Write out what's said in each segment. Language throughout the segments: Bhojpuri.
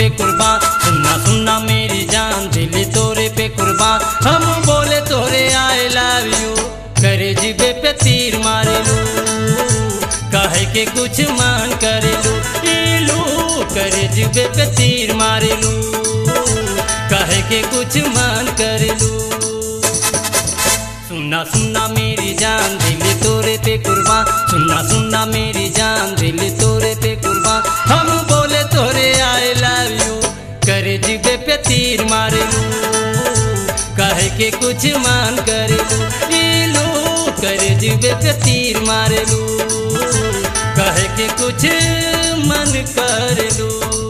कुर्बान। सुनना सुनना मेरी जान दिल तोरे पे कुर्बान। हम बोले तोरे आई लव यू करे जिबे पे तीर मारे लू। कहे के कुछ मान करे लू इलू करे जिबे पे तीर मारे लू। कहे के कुछ मान करे लू। सुनना सुनना मेरी जान दिल तोरे पे कुर्बान। सुनना सुनना मेरी जान दिल तोरे पे कुर्बान। हम बोले तोरे आई लव यू करे जिबे पे तीर मारे लू। कहे के कुछ मान करे लू इलू करे जिबे पे तीर मारे लू। कहे के कुछ मन करे लू।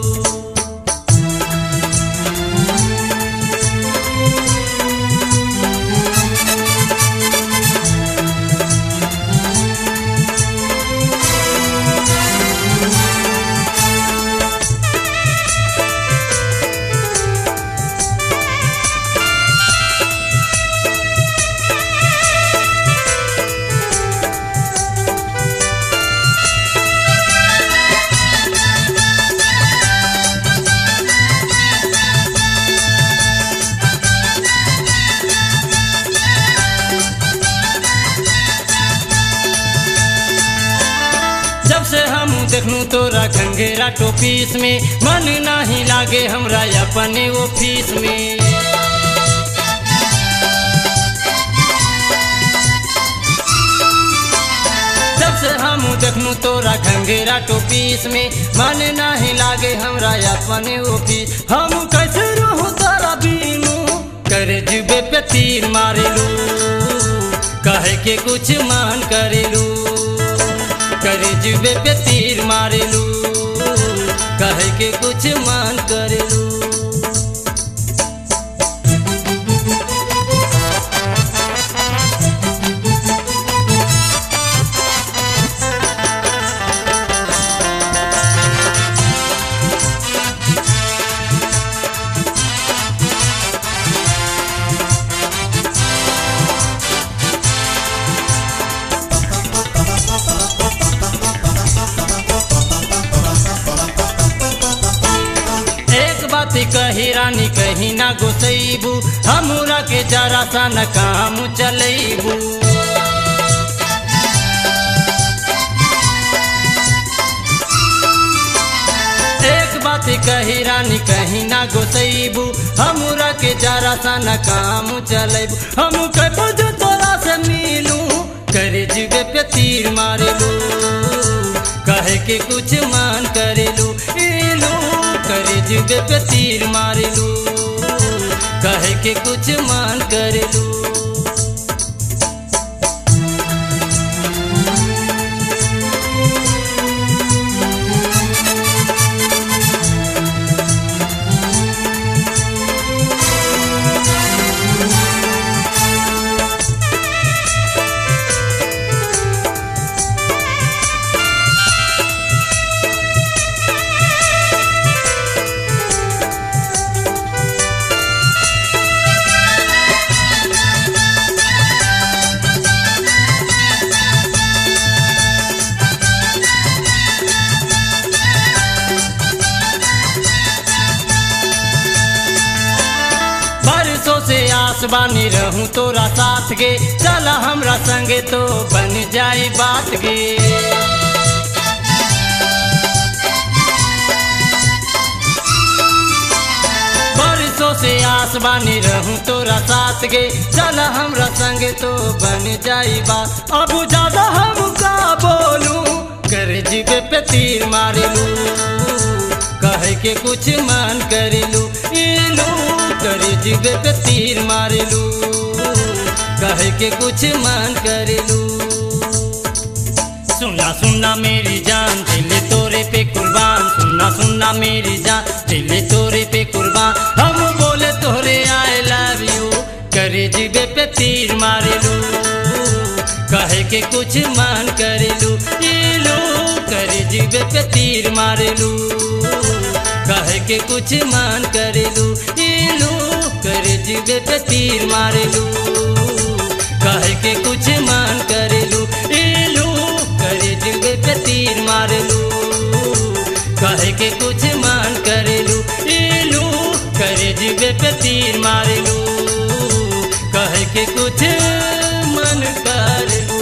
जब से हम देखनू तोरा घंघेरा टोपीस में मन नहीं लागे हमरा अपने ऑफिस में। जब से हम देखनू तोरा घंघेरा टोपीस में मन नहीं लागे हमरा अपने ऑफिस। हम कैसे रहूं तारा बीनू करे जिबे पे तीर मारे लू। कहे के कुछ मान करे लू करे जिबे पे तीर मारे लू। कहे के कुछ मान करे लू। कही रानी कहीं ना गोसैबू हमरा के जरा सा न काम चलैबू। एक बात कही रानी कहीं ना गोसैबू हमरा के जरा सा न काम चलैबू। हम कबो जो तोरा से मिलू करे जिबे पे तीर मारे लू। कहे के कुछ मान करे लू इलू करे जिबे पे तीर मारे लू। कहे के कुछ मान करे लू। आस बानी रहूं तोरा साथ गे चला हमरा संगे तो बन जाई बात गे। बरसों से आस बानी रहूं तोरा साथ गे चला हमरा संगे तो बन जाई बात। अब ज्यादा हम का बोलूं करे जिबे पे तीर मारे लू। कहे के कुछ मान करे लू इलू करे जिबे पे तीर मारे लू। कहे के कुछ मान करे लू। सुनना सुनना मेरी जान दिल तोरे पे कुर्बान। सुनना सुनना मेरी जान दिल तोरे पे कुर्बान। हम बोले तोरे आई लव यू करे जिबे पे तीर मारे लू। कहे के कुछ मान करे लू इलू करे जिबे पे तीर मारे लू। कहे के कुछ मान करे लू इलू करे जिबे पे तीर मारे लू। कहे के कुछ मान करे लू इलू करे जिबे पे तीर मारे लू। कहे के कुछ मान करे लू। पे तीर मार लू, कह के कुछ मन कर लू।